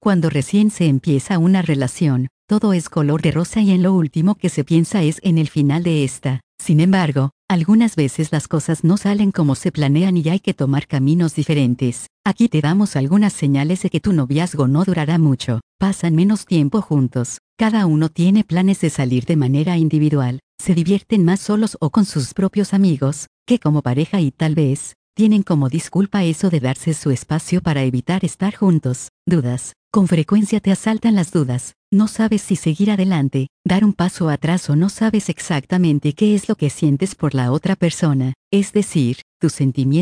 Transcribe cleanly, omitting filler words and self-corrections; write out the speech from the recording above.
Cuando recién se empieza una relación, todo es color de rosa y en lo último que se piensa es en el final de esta. Sin embargo, algunas veces las cosas no salen como se planean y hay que tomar caminos diferentes. Aquí te damos algunas señales de que tu noviazgo no durará mucho. Pasan menos tiempo juntos. Cada uno tiene planes de salir de manera individual. Se divierten más solos o con sus propios amigos, que como pareja y tal vez, tienen como disculpa eso de darse su espacio para evitar estar juntos. Dudas. Con frecuencia te asaltan las dudas. No sabes si seguir adelante, dar un paso atrás o no sabes exactamente qué es lo que sientes por la otra persona. Es decir, tus sentimientos